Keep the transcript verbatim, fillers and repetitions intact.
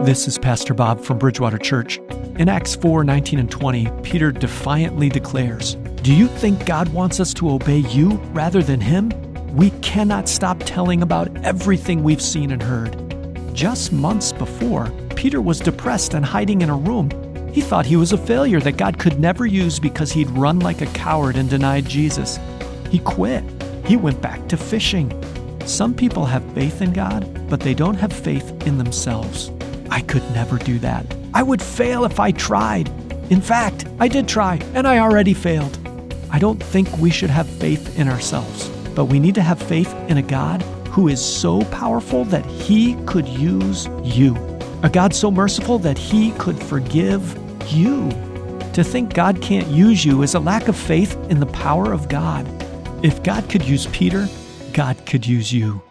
This is Pastor Bob from Bridgewater Church. In Acts four, nineteen and twenty, Peter defiantly declares, "Do you think God wants us to obey you rather than him? We cannot stop telling about everything we've seen and heard." Just months before, Peter was depressed and hiding in a room. He thought he was a failure that God could never use because he'd run like a coward and denied Jesus. He quit. He went back to fishing. Some people have faith in God, but they don't have faith in themselves. I could never do that. I would fail if I tried. In fact, I did try, and I already failed. I don't think we should have faith in ourselves, but we need to have faith in a God who is so powerful that he could use you. A God so merciful that he could forgive you. To think God can't use you is a lack of faith in the power of God. If God could use Peter, God could use you.